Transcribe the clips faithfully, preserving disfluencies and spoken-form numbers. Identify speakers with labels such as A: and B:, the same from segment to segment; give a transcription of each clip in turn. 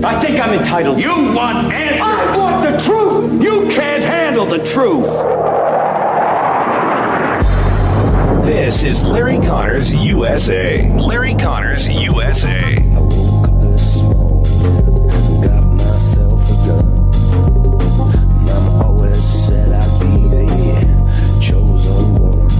A: I think I'm entitled.
B: You want answers.
A: I want the truth. You can't handle the truth.
C: This is Larry Connors U S A. Larry Connors U S A.
D: I woke up this morning, got myself a gun. Mama always said I'd be the chosen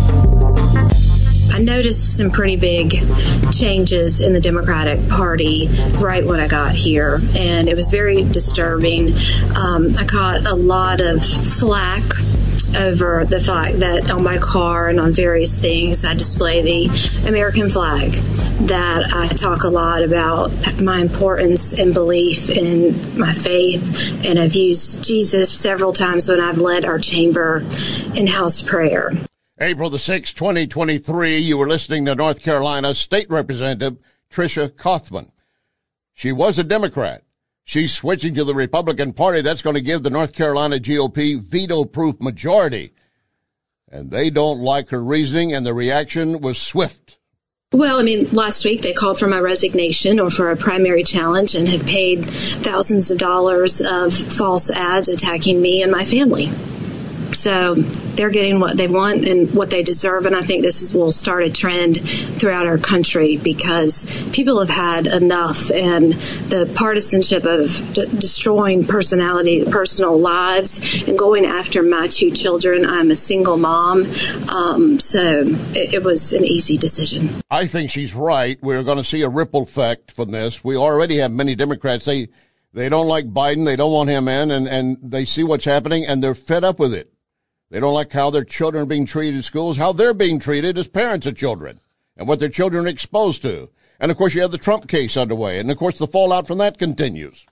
D: one.
E: I noticed some pretty big changes in the Democratic Party right when I got here, and it was very disturbing. Um, I caught a lot of flack over the fact that on my car and on various things I display the American flag, that I talk a lot about my importance and belief in my faith, and I've used Jesus several times when I've led our chamber in house prayer.
F: April the sixth, twenty twenty-three, you were listening to North Carolina State Representative Tricia Kaufman. She was a Democrat. She's switching to the Republican Party. That's going to give the North Carolina G O P veto-proof majority. And they don't like her reasoning, and the reaction was swift.
E: Well, I mean, last week they called for my resignation or for a primary challenge and have paid thousands of dollars of false ads attacking me and my family. So they're getting what they want and what they deserve, and I think this is, will start a trend throughout our country because people have had enough, and the partisanship of d- destroying personality, personal lives, and going after my two children. I'm a single mom, um, so it, it was an easy decision.
F: I think she's right. We're going to see a ripple effect from this. We already have many Democrats. They, they don't like Biden. They don't want him in, and, and they see what's happening, and they're fed up with it. They don't like how their children are being treated in schools, how they're being treated as parents of children, and what their children are exposed to. And, of course, you have the Trump case underway, and, of course, the fallout from that continues.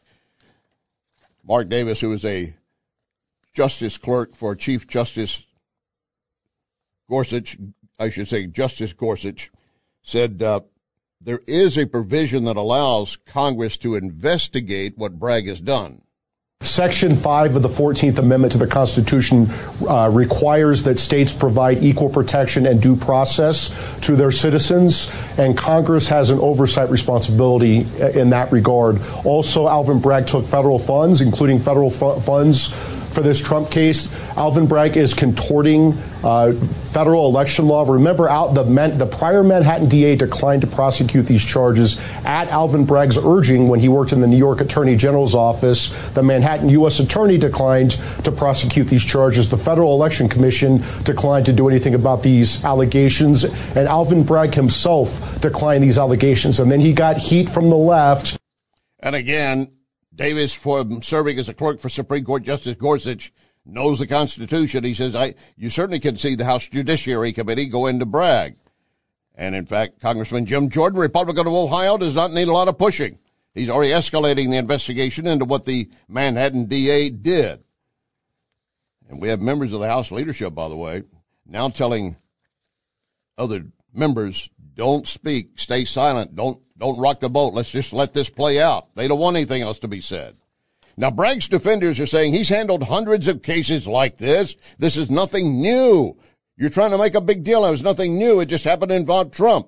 F: Mark Davis, who is a justice clerk for Chief Justice Gorsuch, I should say Justice Gorsuch, said uh, there is a provision that allows Congress to investigate what Bragg has done.
G: Section five of the fourteenth Amendment to the Constitution uh, requires that states provide equal protection and due process to their citizens, and Congress has an oversight responsibility in that regard. Also, Alvin Bragg took federal funds, including federal fu- funds for this Trump case. Alvin Bragg is contorting uh, federal election law. Remember, out the, Man- the prior Manhattan D A declined to prosecute these charges at Alvin Bragg's urging when he worked in the New York Attorney General's office. The Manhattan U S Attorney declined to prosecute these charges. The Federal Election Commission declined to do anything about these allegations, and Alvin Bragg himself declined these allegations. And then he got heat from the left.
F: And again, Davis, for serving as a clerk for Supreme Court Justice Gorsuch, knows the Constitution. He says, I, you certainly can see the House Judiciary Committee go into Bragg. And, in fact, Congressman Jim Jordan, Republican of Ohio, does not need a lot of pushing. He's already escalating the investigation into what the Manhattan D A did. And we have members of the House leadership, by the way, now telling other members, don't speak, stay silent, don't don't rock the boat. Let's just let this play out. They don't want anything else to be said. Now, Bragg's defenders are saying he's handled hundreds of cases like this. This is nothing new. You're trying to make a big deal. It was nothing new. It just happened to involve Trump.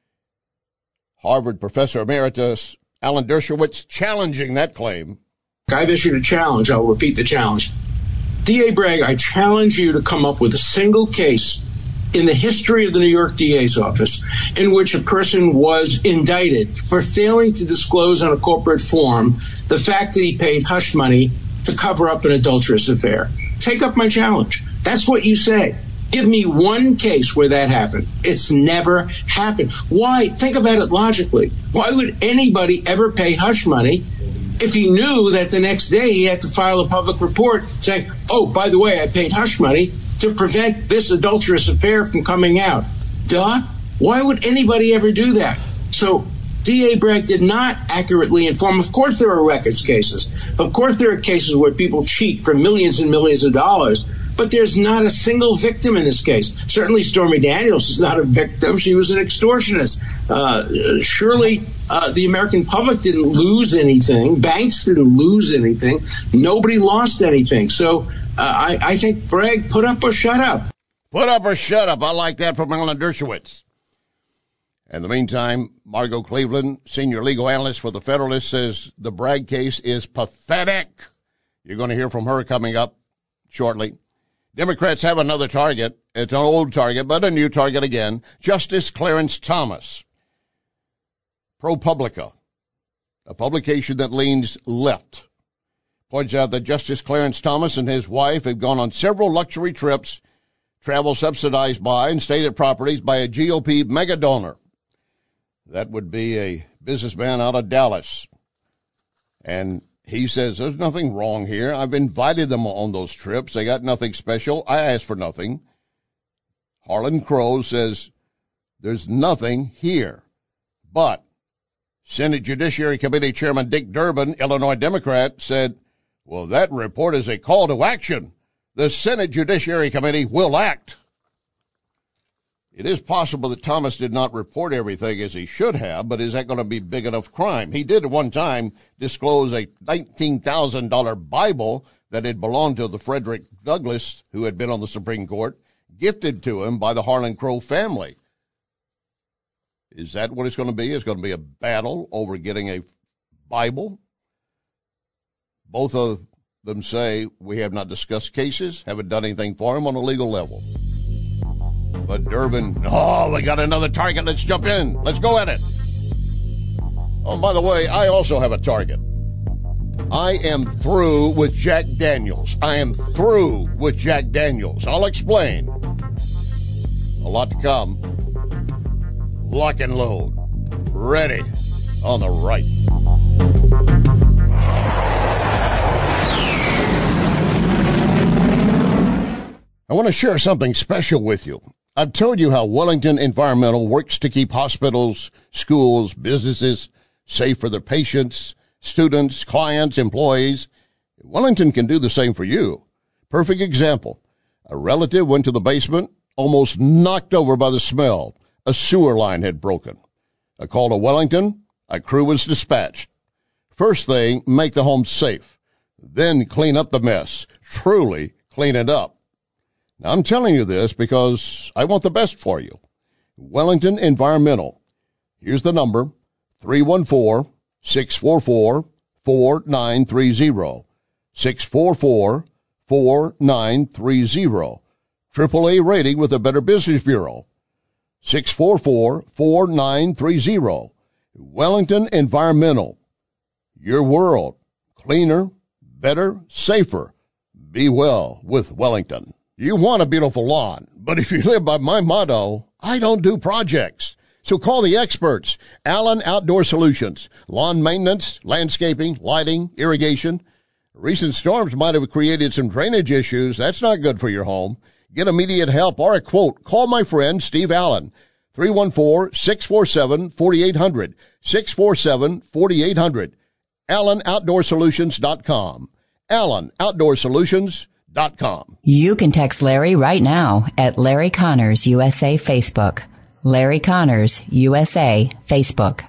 F: Harvard professor emeritus Alan Dershowitz challenging that claim.
H: I've issued a challenge. I'll repeat the challenge. D A. Bragg, I challenge you to come up with a single case in the history of the New York D A's office in which a person was indicted for failing to disclose on a corporate form the fact that he paid hush money to cover up an adulterous affair. Take up my challenge. That's what you say. Give me one case where that happened. It's never happened. Why? Think about it logically. Why would anybody ever pay hush money if he knew that the next day he had to file a public report saying, oh, by the way, I paid hush money to prevent this adulterous affair from coming out? Duh. Why would anybody ever do that? So D A. Bragg did not accurately inform. Of course there are records cases. Of course there are cases where people cheat for millions and millions of dollars. But there's not a single victim in this case. Certainly Stormy Daniels is not a victim. She was an extortionist. Uh, surely uh, the American public didn't lose anything. Banks didn't lose anything. Nobody lost anything. So uh, I, I think Bragg, put up or shut up.
F: Put up or shut up. I like that from Alan Dershowitz. In the meantime, Margot Cleveland, senior legal analyst for the Federalist, says the Bragg case is pathetic. You're going to hear from her coming up shortly. Democrats have another target. It's an old target, but a new target again. Justice Clarence Thomas. ProPublica, a publication that leans left, points out that Justice Clarence Thomas and his wife have gone on several luxury trips, travel subsidized by and stayed at properties by a G O P mega donor. That would be a businessman out of Dallas. And he says, there's nothing wrong here. I've invited them on those trips. They got nothing special. I asked for nothing. Harlan Crow says, there's nothing here. But Senate Judiciary Committee Chairman Dick Durbin, Illinois Democrat, said, well, that report is a call to action. The Senate Judiciary Committee will act. It is possible that Thomas did not report everything as he should have, but is that going to be big enough crime? He did at one time disclose a nineteen thousand dollars Bible that had belonged to the Frederick Douglass, who had been on the Supreme Court, gifted to him by the Harlan Crow family. Is that what it's going to be? It's going to be a battle over getting a Bible? Both of them say we have not discussed cases, haven't done anything for him on a legal level. But Durbin, oh, we got another target. Let's jump in. Let's go at it. Oh, by the way, I also have a target. I am through with Jack Daniels. I am through with Jack Daniels. I'll explain. A lot to come. Lock and load. Ready. On the right. I want to share something special with you. I've told you how Wellington Environmental works to keep hospitals, schools, businesses safe for their patients, students, clients, employees. Wellington can do the same for you. Perfect example. A relative went to the basement, almost knocked over by the smell. A sewer line had broken. A call to Wellington, a crew was dispatched. First thing, make the home safe. Then clean up the mess. Truly clean it up. Now, I'm telling you this because I want the best for you. Wellington Environmental. Here's the number, three one four, six four four, four nine three zero. six four four, four nine three zero. triple A rating with the Better Business Bureau. six four four, four nine three zero. Wellington Environmental. Your world. Cleaner, better, safer. Be well with Wellington. You want a beautiful lawn, but if you live by my motto, I don't do projects. So call the experts. Allen Outdoor Solutions. Lawn maintenance, landscaping, lighting, irrigation. Recent storms might have created some drainage issues. That's not good for your home. Get immediate help or a quote. Call my friend Steve Allen. three one four, six four seven, four eight zero zero. six four seven, four eight zero zero. Allen Outdoor Solutions dot com. Allen Outdoor Solutions dot com.
B: You can text Larry right now at Larry Connors U S A Facebook. Larry Connors U S A Facebook.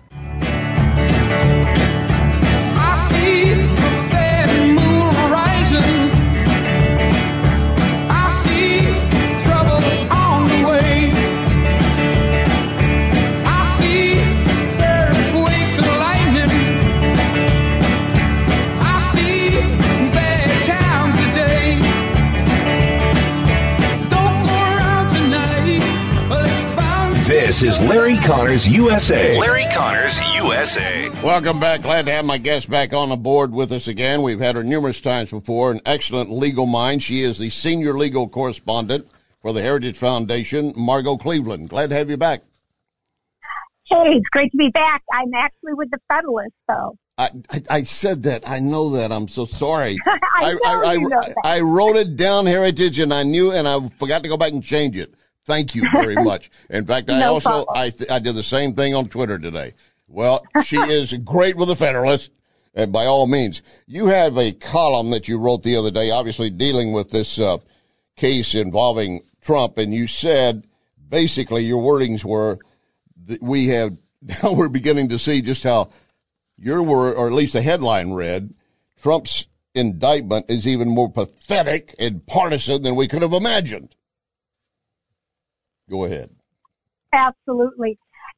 C: This is Larry Connors U S A. Larry Connors U S A.
F: Welcome back. Glad to have my guest back on the board with us again. We've had her numerous times before. An excellent legal mind. She is the senior legal correspondent for the Heritage Foundation, Margot Cleveland. Glad to have you back.
I: Hey, it's great to be back. I'm actually with the Federalist, though.
F: I, I, I said that. I know that. I'm so sorry.
I: I, know
F: I, I,
I: you know
F: I,
I: that.
F: I wrote it down, Heritage, and I knew, and I forgot to go back and change it. Thank you very much. In fact, I
I: No
F: also
I: problem.
F: I th- I did the same thing on Twitter today. Well, she is great with the Federalist, and by all means, you have a column that you wrote the other day, obviously dealing with this uh, case involving Trump, and you said basically your wordings were that we have now we're beginning to see just how your word, or at least the headline read, Trump's indictment is even more pathetic and partisan than we could have imagined. Go ahead.
I: Absolutely.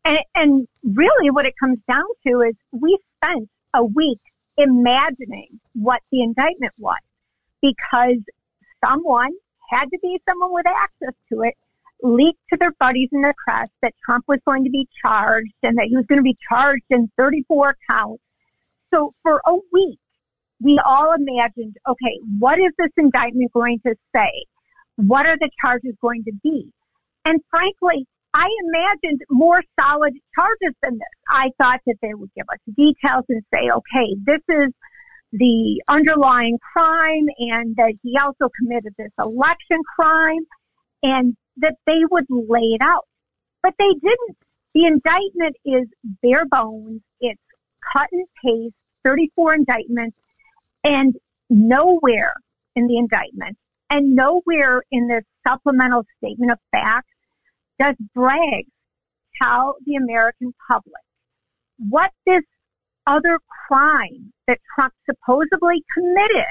I: And, and really what it comes down to is we spent a week imagining what the indictment was because someone had to be someone with access to it, leaked to their buddies in the press that Trump was going to be charged and that he was going to be charged in thirty-four counts. So for a week, we all imagined, okay, what is this indictment going to say? What are the charges going to be? And frankly, I imagined more solid charges than this. I thought that they would give us details and say, okay, this is the underlying crime and that he also committed this election crime and that they would lay it out. But they didn't. The indictment is bare bones. It's cut and paste, thirty-four indictments, and nowhere in the indictment and nowhere in the supplemental statement of facts does Bragg tell the American public what this other crime that Trump supposedly committed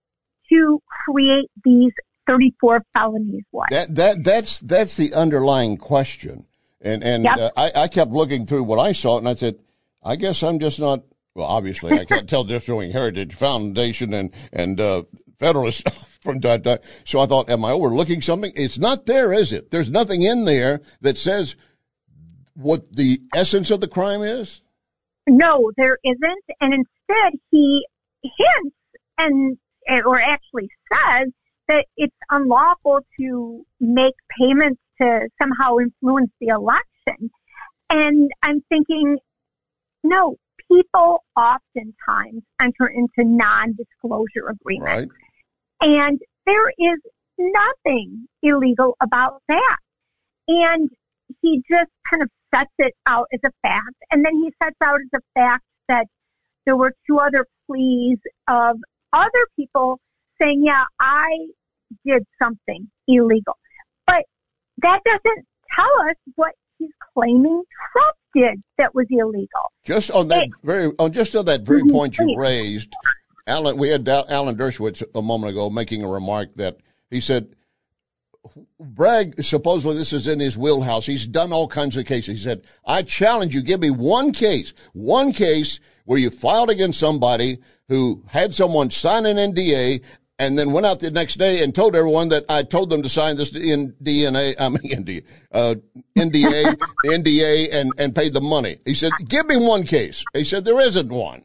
I: to create these thirty-four felonies was.
F: That that that's that's the underlying question, and and
I: yep.
F: uh, I I kept looking through what I saw, and I said, I guess I'm just not. Well, obviously, I can't tell the difference between Heritage Foundation and and uh, Federalist from time to time. So I thought, am I overlooking something? It's not there, is it? There's nothing in there that says what the essence of the crime is.
I: No, there isn't, and instead he hints and or actually says that it's unlawful to make payments to somehow influence the election. And I'm thinking, no. People oftentimes enter into non-disclosure agreements. Right. And there is nothing illegal about that. And he just kind of sets it out as a fact. And then he sets out as a fact that there were two other pleas of other people saying, yeah, I did something illegal. But that doesn't tell us what he's claiming Trump did that was illegal.
F: Just on that
I: it,
F: very, on just on that very
I: mm-hmm,
F: point you
I: please.
F: raised, Alan, we had Alan Dershowitz a moment ago making a remark that he said, Bragg, supposedly this is in his wheelhouse. He's done all kinds of cases. He said, I challenge you, give me one case, one case where you filed against somebody who had someone sign an N D A and then went out the next day and told everyone that I told them to sign this in D N A, I mean, N D A, uh, N D A, N D A, and, and paid the money. He said, give me one case. He said, there isn't one.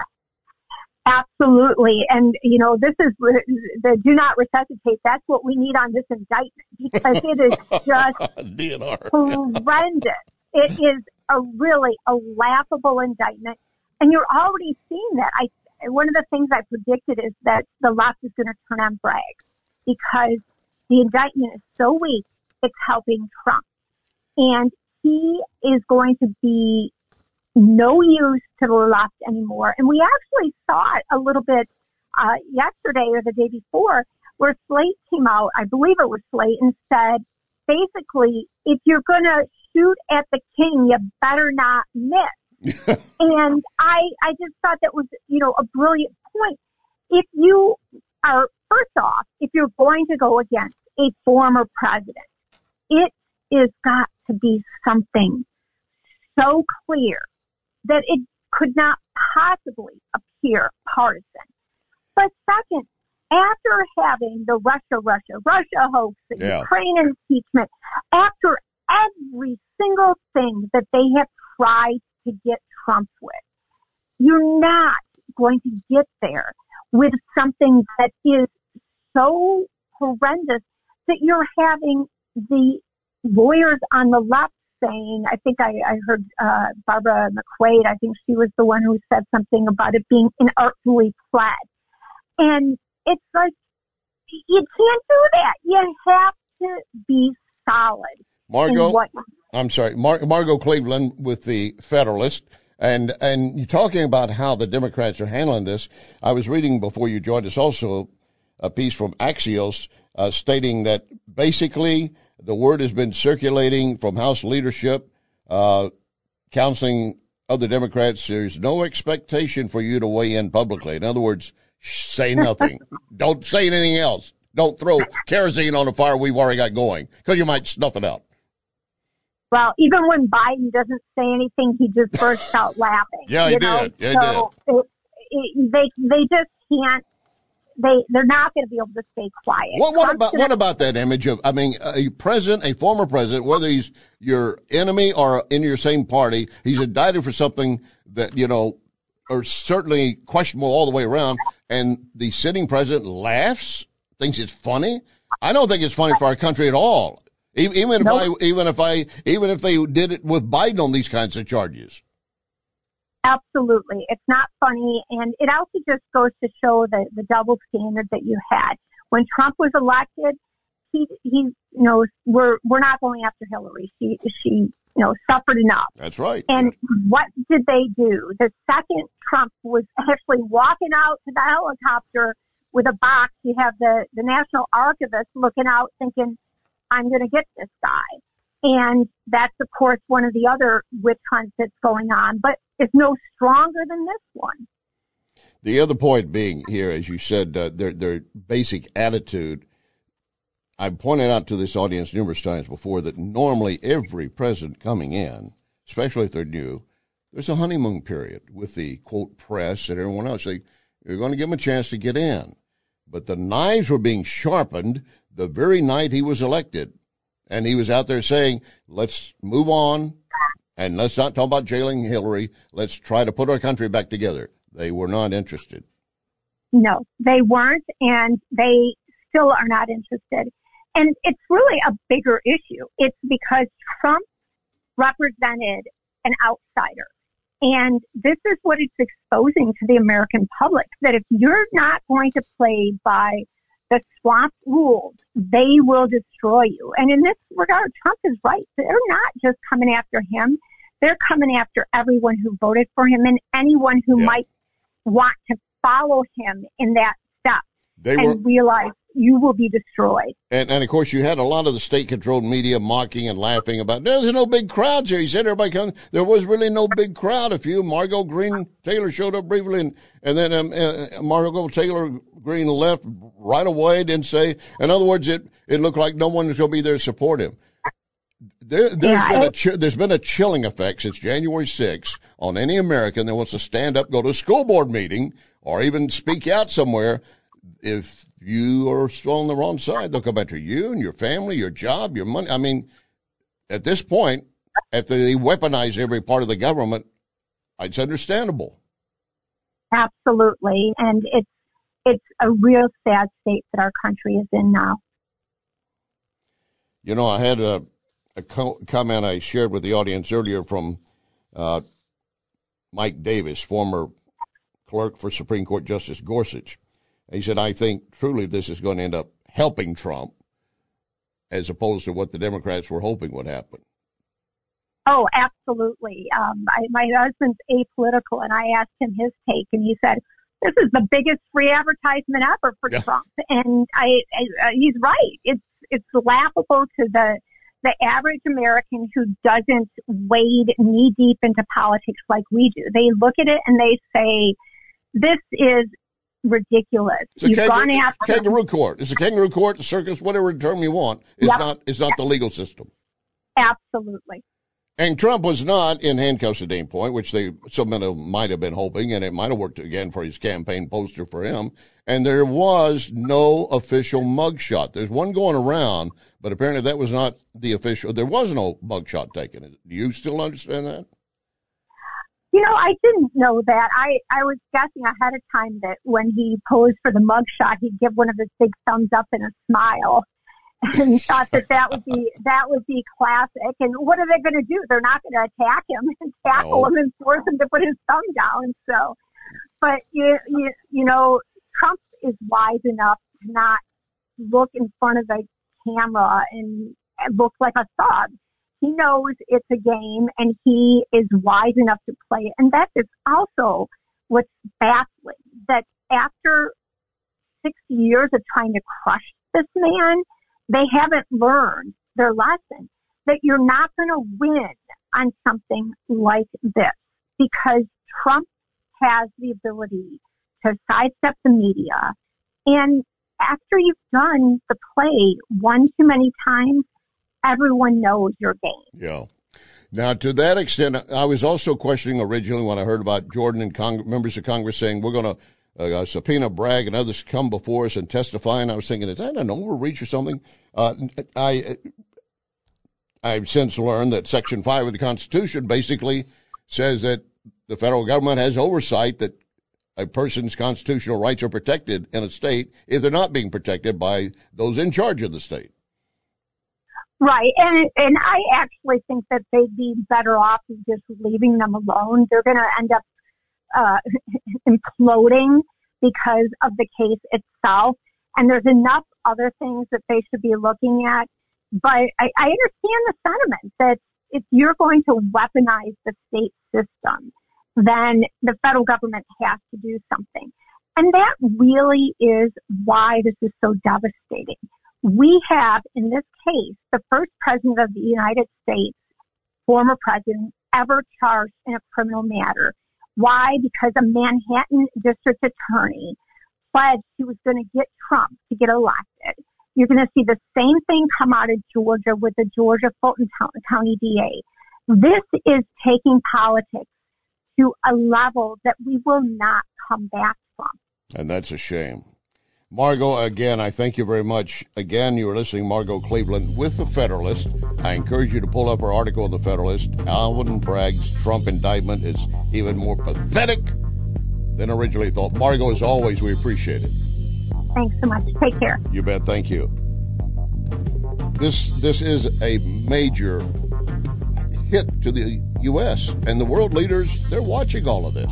I: Absolutely. And, you know, this is the do not resuscitate. That's what we need on this indictment because it is just
F: D N R.
I: horrendous. It is a really a laughable indictment. And you're already seeing that. I One of the things I predicted is that the left is going to turn on Bragg because the indictment is so weak, it's helping Trump. And he is going to be no use to the left anymore. And we actually saw it a little bit uh, yesterday or the day before where Slate came out, I believe it was Slate, and said, basically, if you're going to shoot at the king, you better not miss. And I, I just thought that was, you know, a brilliant point. If you are, first off, if you're going to go against a former president, it is got to be something so clear that it could not possibly appear partisan. But second, after having the Russia, Russia, Russia hoax, the yeah. Ukraine impeachment, after every single thing that they have tried to get Trump with, you're not going to get there with something that is so horrendous that you're having the lawyers on the left saying, I think I, I heard uh, Barbara McQuaid, I think she was the one who said something about it being inartfully pled. And it's like, you can't do that. You have to be solid.
F: Margot,
I: what-
F: I'm sorry, Mar- Margot Cleveland with the Federalist. And, and you're talking about how the Democrats are handling this. I was reading before you joined us also a piece from Axios uh, stating that basically the word has been circulating from House leadership, uh, counseling other Democrats. There's no expectation for you to weigh in publicly. In other words, say nothing. Don't say anything else. Don't throw kerosene on a fire we've already got going because you might snuff it out.
I: Well, even when Biden doesn't say anything, he just bursts out laughing.
F: Yeah, he
I: you know?
F: did. Yeah,
I: so
F: he did.
I: It, it, they they just can't. They they're not going to be able to stay quiet.
F: What, what
I: Trump's
F: about
I: gonna,
F: what about that image of? I mean, a president, a former president, whether he's your enemy or in your same party, he's indicted for something that you know, are certainly questionable all the way around, and the sitting president laughs, thinks it's funny. I don't think it's funny for our country at all. Even, even if
I: Nope.
F: I, even if I, even if they did it with Biden on these kinds of charges.
I: Absolutely. It's not funny. And it also just goes to show the, the double standard that you had. When Trump was elected, he, he, you know, we're, we're not going after Hillary. She, she, you know, suffered enough.
F: That's right.
I: And what did they do? The second Trump was actually walking out to the helicopter with a box, you have the, the National Archivist looking out thinking, I'm going to get this guy. And that's, of course, one of the other witch hunts that's going on. But it's no stronger than this one.
F: The other point being here, as you said, uh, their their basic attitude. I've pointed out to this audience numerous times before that normally every president coming in, especially if they're new, there's a honeymoon period with the, quote, press and everyone else. They, you're going to give them a chance to get in. But the knives were being sharpened the very night he was elected. And he was out there saying, let's move on. And let's not talk about jailing Hillary. Let's try to put our country back together. They were not interested.
I: No, they weren't, and they still are not interested. And it's really a bigger issue. It's because Trump represented an outsider. And this is what it's exposing to the American public, that if you're not going to play by the swamp rules, they will destroy you. And in this regard, Trump is right. They're not just coming after him. They're coming after everyone who voted for him and anyone who
F: Yeah.
I: might want to follow him in that step
F: They
I: and
F: were,
I: realize you will be destroyed.
F: and, and of course, you had a lot of the state-controlled media mocking and laughing about, there's no big crowds here. He said everybody comes. There was really no big crowd. A few. Margot Green Taylor showed up briefly, and, and then um, uh, Margot Taylor Green left right away, didn't say. In other words, it, it looked like no one was going to be there to support him. There, there's,
I: Yeah,
F: been a
I: it-
F: chi- there's been a chilling effect since January sixth on any American that wants to stand up, go to a school board meeting, or even speak out somewhere. If you are still on the wrong side, they'll come after you and your family, your job, your money. I mean, at this point, after they weaponize every part of the government, it's understandable.
I: Absolutely. And it's, it's a real sad state that our country is in now.
F: You know, I had a, a co- comment I shared with the audience earlier from uh, Mike Davis, former clerk for Supreme Court Justice Gorsuch. He said, I think truly this is going to end up helping Trump as opposed to what the Democrats were hoping would happen.
I: Oh, absolutely. Um, I, my husband's apolitical, and I asked him his take, and he said, this is the biggest free advertisement ever for
F: Yeah.
I: Trump. And I, I, uh, he's right. It's, it's laughable to the, the average American who doesn't wade knee deep into politics like we do. They look at it and they say, this is ridiculous.
F: It's a
I: You've
F: kangaroo,
I: gone after
F: kangaroo court. It's a kangaroo court, a circus, whatever term you want. It's
I: Yep.
F: not, it's not the legal system.
I: Absolutely.
F: And Trump was not in handcuffs at any point, which they some of them might have been hoping, and it might have worked again for his campaign poster for him. And there was no official mugshot. There's one going around, but apparently that was not the official. There was no mugshot taken. Do you still understand that?
I: You know, I didn't know that. I, I was guessing ahead of time that when he posed for the mugshot, he'd give one of his big thumbs up and a smile. And thought that that would be that would be classic. And what are they going to do? They're not going to attack him and tackle
F: No.
I: him and force him to put his thumb down. So, but you you you know, Trump is wise enough to not look in front of the camera and, and look like a thug. He knows it's a game, and he is wise enough to play it. And that is also what's baffling, that after sixty years of trying to crush this man, they haven't learned their lesson, that you're not going to win on something like this, because Trump has the ability to sidestep the media. And after you've done the play one too many times, everyone knows your game.
F: Yeah. Now, to that extent, I was also questioning originally when I heard about Jordan and Cong- members of Congress saying we're going to uh, subpoena Bragg and others come before us and testify. And I was thinking, is that an overreach or something? Uh, I, I've since learned that Section five of the Constitution basically says that the federal government has oversight that a person's constitutional rights are protected in a state if they're not being protected by those in charge of the state.
I: Right, and and I actually think that they'd be better off just leaving them alone. They're going to end up uh, imploding because of the case itself, and there's enough other things that they should be looking at. But I, I understand the sentiment that if you're going to weaponize the state system, then the federal government has to do something. And that really is why this is so devastating. We have, in this case, the first president of the United States, former president, ever charged in a criminal matter. Why? Because a Manhattan district attorney pledged he was going to get Trump to get elected. You're going to see the same thing come out of Georgia with the Georgia Fulton County D A. This is taking politics to a level that we will not come back from.
F: And that's a shame. Margot, again, I thank you very much. Again, you are listening, Margot Cleveland, with The Federalist. I encourage you to pull up her article in The Federalist. Alvin Bragg's Trump indictment is even more pathetic than originally thought. Margot, as always, we appreciate it.
I: Thanks so much. Take care.
F: You bet. Thank you. This this is a major hit to the U S, and the world leaders, they're watching all of this.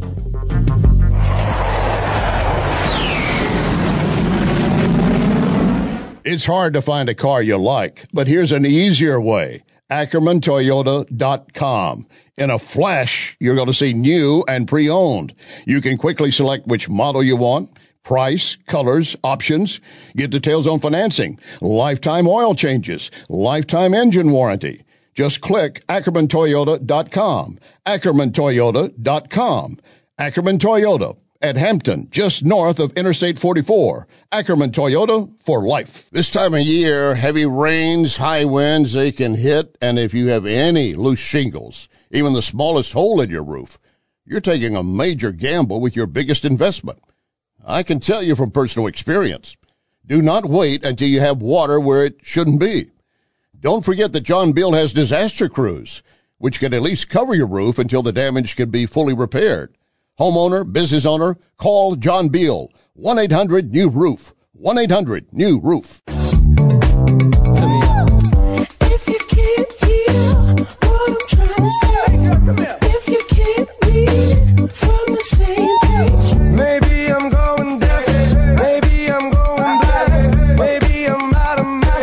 F: It's hard to find a car you like, but here's an easier way. Ackerman Toyota dot com. In a flash, you're going to see new and pre-owned. You can quickly select which model you want, price, colors, options, get details on financing, lifetime oil changes, lifetime engine warranty. Just click Ackerman Toyota dot com. Ackerman Toyota dot com. Ackerman Toyota at Hampton, just north of Interstate forty-four. Ackerman Toyota for life. This time of year, heavy rains, high winds, they can hit, and if you have any loose shingles, even the smallest hole in your roof, you're taking a major gamble with your biggest investment. I can tell you from personal experience. Do not wait until you have water where it shouldn't be. Don't forget that John Beal has disaster crews, which can at least cover your roof until the damage can be fully repaired. Homeowner, business owner, call John Beal, one eight hundred new roof, one eight hundred new roof.
J: If you can't hear what I'm trying to say, if you can't read from the same page, maybe I'm going deaf, maybe I'm going blind, maybe I'm out of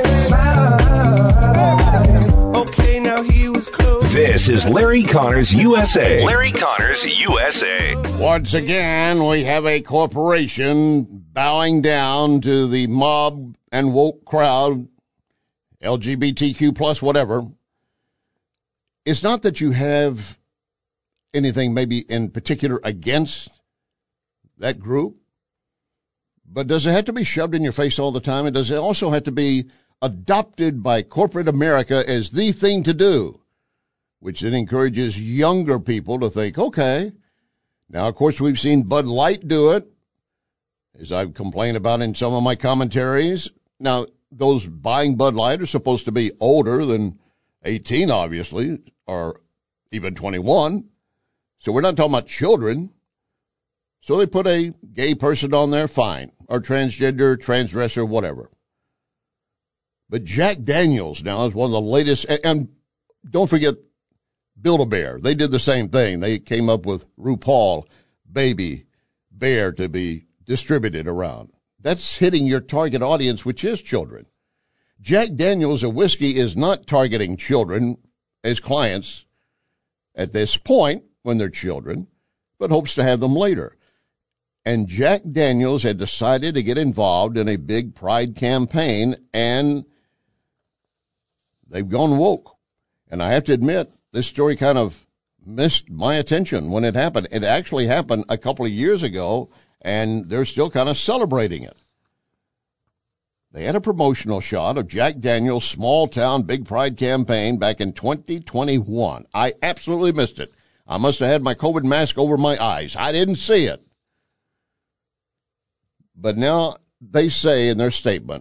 J: my mind. Okay, now he was close.
C: This is Larry Connors U S A. Larry Connors U S A.
F: Once again, we have a corporation bowing down to the mob and woke crowd, L G B T Q plus whatever. It's not that you have anything maybe in particular against that group, but does it have to be shoved in your face all the time? And does it also have to be adopted by corporate America as the thing to do, which then encourages younger people to think, okay. Now, of course, we've seen Bud Light do it, as I've complained about in some of my commentaries. Now, those buying Bud Light are supposed to be older than eighteen, obviously, or even twenty-one. So we're not talking about children. So they put a gay person on there, fine, or transgender, transdresser, whatever. But Jack Daniels now is one of the latest, and don't forget Build-A-Bear. They did the same thing. They came up with RuPaul Baby Bear to be distributed around. That's hitting your target audience, which is children. Jack Daniels, a whiskey, is not targeting children as clients at this point when they're children, but hopes to have them later. And Jack Daniels had decided to get involved in a big pride campaign, and they've gone woke. And I have to admit, this story kind of missed my attention when it happened. It actually happened a couple of years ago, and they're still kind of celebrating it. They had a promotional shot of Jack Daniel's Small Town Big Pride campaign back in twenty twenty-one. I absolutely missed it. I must have had my COVID mask over my eyes. I didn't see it. But now they say in their statement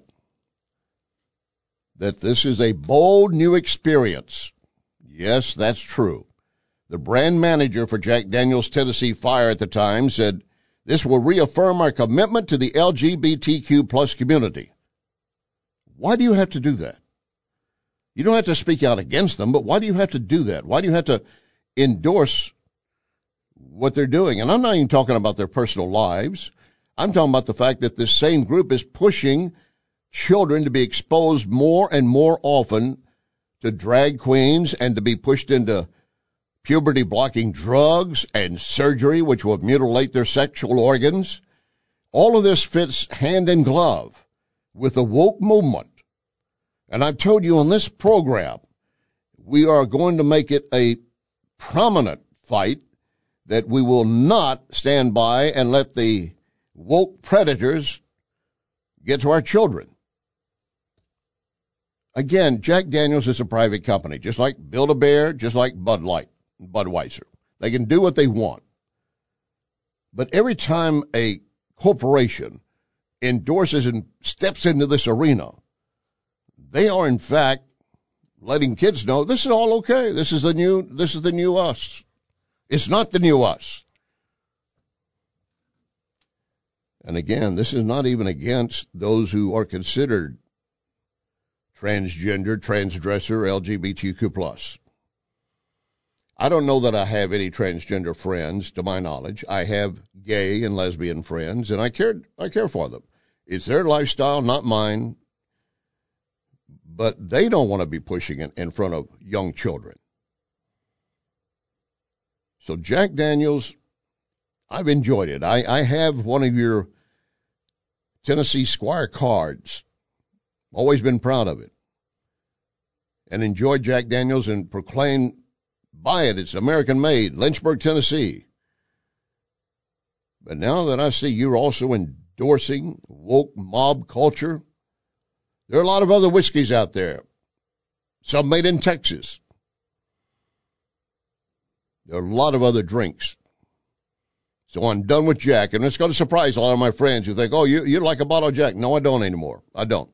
F: that this is a bold new experience. Yes, that's true. The brand manager for Jack Daniel's Tennessee Fire at the time said, "This will reaffirm our commitment to the L G B T Q plus community." Why do you have to do that? You don't have to speak out against them, but why do you have to do that? Why do you have to endorse what they're doing? And I'm not even talking about their personal lives. I'm talking about the fact that this same group is pushing children to be exposed more and more often to drag queens and to be pushed into puberty-blocking drugs and surgery, which will mutilate their sexual organs. All of this fits hand in glove with the woke movement. And I've told you on this program, we are going to make it a prominent fight that we will not stand by and let the woke predators get to our children. Again, Jack Daniels is a private company, just like Build-A-Bear, just like Bud Light, Budweiser. They can do what they want. But every time a corporation endorses and steps into this arena, they are in fact letting kids know this is all okay. This is the new, this is the new us. It's not the new us. And again, this is not even against those who are considered transgender, transdresser, L G B T Q plus. I don't know that I have any transgender friends, to my knowledge. I have gay and lesbian friends, and I care, I care for them. It's their lifestyle, not mine. But they don't want to be pushing it in front of young children. So Jack Daniels, I've enjoyed it. I, I have one of your Tennessee Squire cards. Always been proud of it. And enjoyed Jack Daniels and proclaimed, buy it, it's American made, Lynchburg, Tennessee. But now that I see you're also endorsing woke mob culture, there are a lot of other whiskeys out there, some made in Texas. There are a lot of other drinks. So I'm done with Jack, and it's going to surprise a lot of my friends who think, oh, you, you like a bottle of Jack. No, I don't anymore. I don't.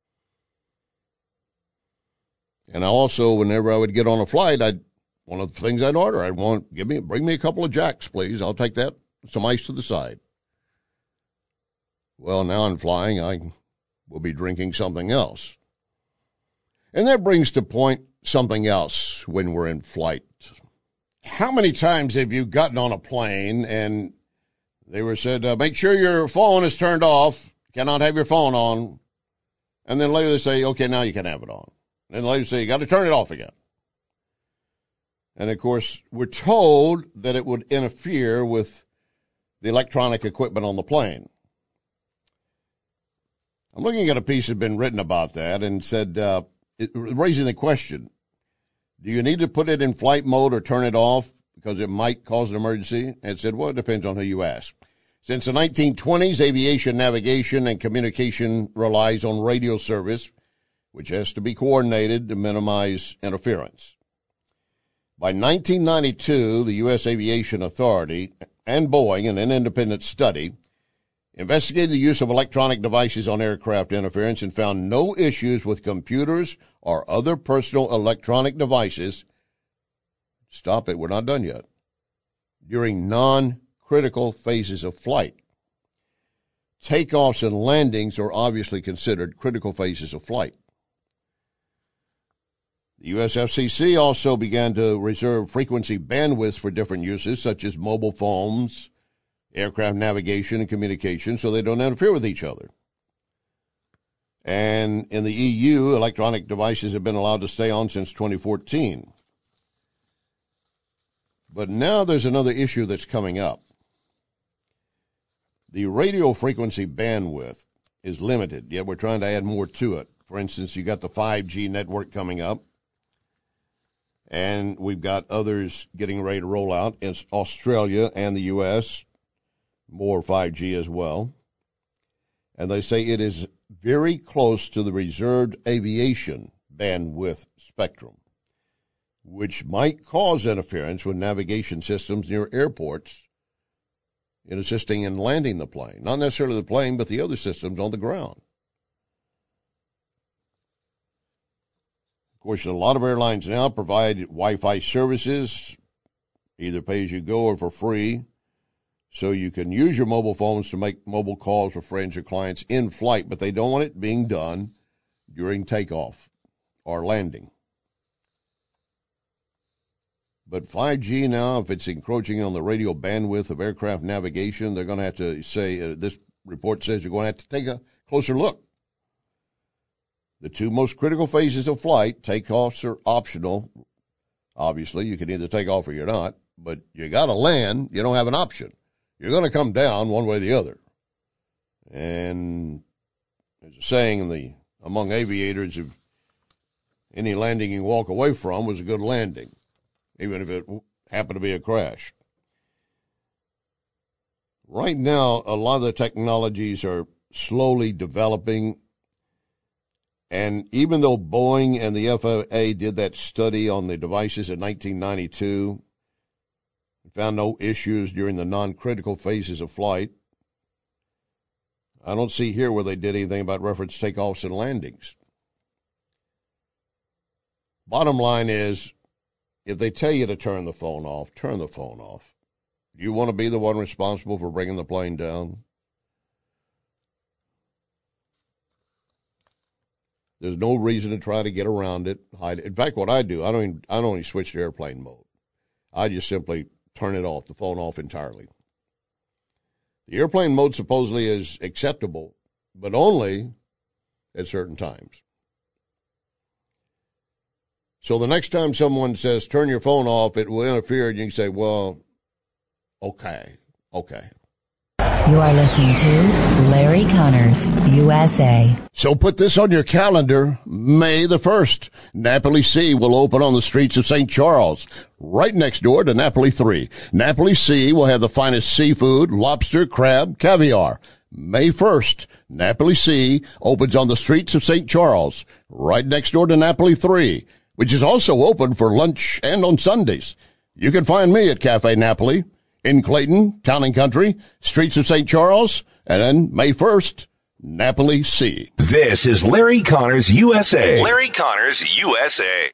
F: And I also, whenever I would get on a flight, I'd, one of the things I'd order, I'd want, give me, bring me a couple of Jacks, please. I'll take that, some ice to the side. Well, now I'm flying, I will be drinking something else. And that brings to point something else when we're in flight. How many times have you gotten on a plane and they were said, uh, make sure your phone is turned off, cannot have your phone on, and then later they say, okay, now you can have it on. And later they say, you got to turn it off again. And, of course, we're told that it would interfere with the electronic equipment on the plane. I'm looking at a piece that's been written about that and said, uh, it, raising the question, do you need to put it in flight mode or turn it off because it might cause an emergency? And it said, well, it depends on who you ask. Since the nineteen twenties, aviation navigation and communication relies on radio service, which has to be coordinated to minimize interference. By nineteen ninety-two, the U S Aviation Authority and Boeing, in an independent study, investigated the use of electronic devices on aircraft interference and found no issues with computers or other personal electronic devices. Stop it, we're not done yet. During non-critical phases of flight. Takeoffs and landings are obviously considered critical phases of flight. The U S F C C also began to reserve frequency bandwidths for different uses, such as mobile phones, aircraft navigation and communication, so they don't interfere with each other. And in the E U, electronic devices have been allowed to stay on since twenty fourteen. But now there's another issue that's coming up. The radio frequency bandwidth is limited, yet we're trying to add more to it. For instance, you got the five G network coming up, and we've got others getting ready to roll out in Australia and the U S, more five G as well. And they say it is very close to the reserved aviation bandwidth spectrum, which might cause interference with navigation systems near airports in assisting in landing the plane. Not necessarily the plane, but the other systems on the ground. Of course, a lot of airlines now provide Wi-Fi services, either pay-as-you-go or for free, so you can use your mobile phones to make mobile calls for friends or clients in flight, but they don't want it being done during takeoff or landing. But five G now, if it's encroaching on the radio bandwidth of aircraft navigation, they're going to have to say, uh, this report says you're going to have to take a closer look. The two most critical phases of flight, takeoffs are optional. Obviously, you can either take off or you're not, but you got to land. You don't have an option. You're going to come down one way or the other. And there's a saying in the, among aviators, if any landing you walk away from was a good landing, even if it happened to be a crash. Right now, a lot of the technologies are slowly developing. And even though Boeing and the F A A did that study on the devices in nineteen ninety-two, found no issues during the non-critical phases of flight, I don't see here where they did anything about reference takeoffs and landings. Bottom line is, if they tell you to turn the phone off, turn the phone off. You want to be the one responsible for bringing the plane down? There's no reason to try to get around it, hide it. In fact, what I do, I don't even, I don't even switch to airplane mode. I just simply turn it off, the phone off entirely. The airplane mode supposedly is acceptable, but only at certain times. So the next time someone says, turn your phone off, it will interfere, and you can say, well, okay, okay.
B: You are listening to Larry Connors, U S A.
F: So put this on your calendar, May the first. Napoli Sea will open on the streets of Saint Charles, right next door to Napoli three. Napoli Sea will have the finest seafood, lobster, crab, caviar. May first, Napoli Sea opens on the streets of Saint Charles, right next door to Napoli three, which is also open for lunch and on Sundays. You can find me at Cafe Napoli in Clayton, Town and Country, streets of Saint Charles, and then May first, Napoli Sea.
C: This is Larry Connors, U S A. Larry Connors, U S A.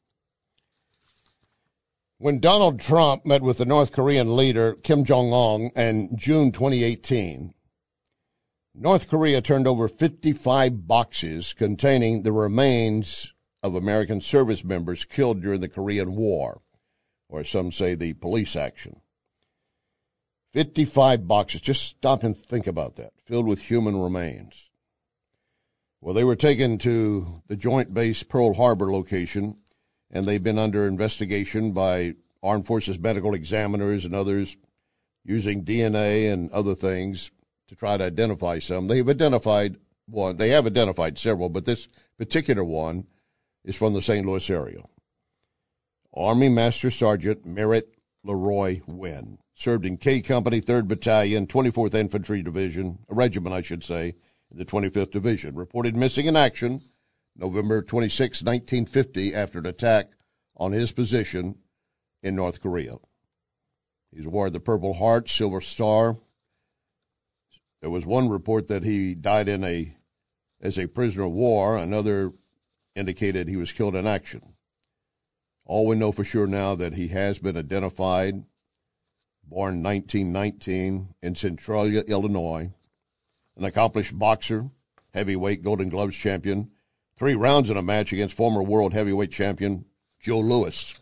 F: When Donald Trump met with the North Korean leader Kim Jong-un in June twenty eighteen, North Korea turned over fifty-five boxes containing the remains of American service members killed during the Korean War, or some say the police action. fifty-five boxes. Just stop and think about that, filled with human remains. Well, they were taken to the Joint Base Pearl Harbor location, and they've been under investigation by Armed Forces medical examiners and others using D N A and other things to try to identify some. They've identified one. They have identified several, but this particular one is from the Saint Louis area. Army Master Sergeant Merritt Leroy Wynn served in K Company, third Battalion, twenty-fourth Infantry Division, a regiment, I should say, in the twenty-fifth Division. Reported missing in action November twenty-sixth, nineteen fifty, after an attack on his position in North Korea. He's awarded the Purple Heart, Silver Star. There was one report that he died in a as a prisoner of war. Another indicated he was killed in action. All we know for sure now that he has been identified, born nineteen nineteen in Centralia, Illinois, an accomplished boxer, heavyweight Golden Gloves champion, three rounds in a match against former world heavyweight champion Joe Louis.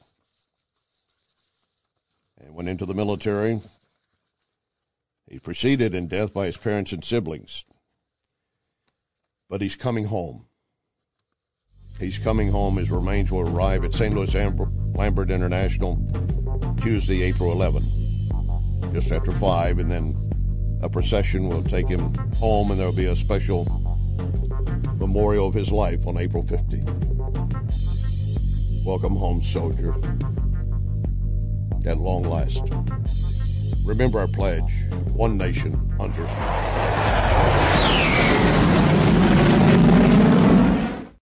F: And went into the military. He preceded in death by his parents and siblings. But he's coming home. He's coming home. His remains will arrive at Saint Louis Lambert International Tuesday, April eleventh, just after five, and then a procession will take him home, and there will be a special memorial of his life on April fifteenth. Welcome home, soldier, at long last. Remember our pledge, one nation under God.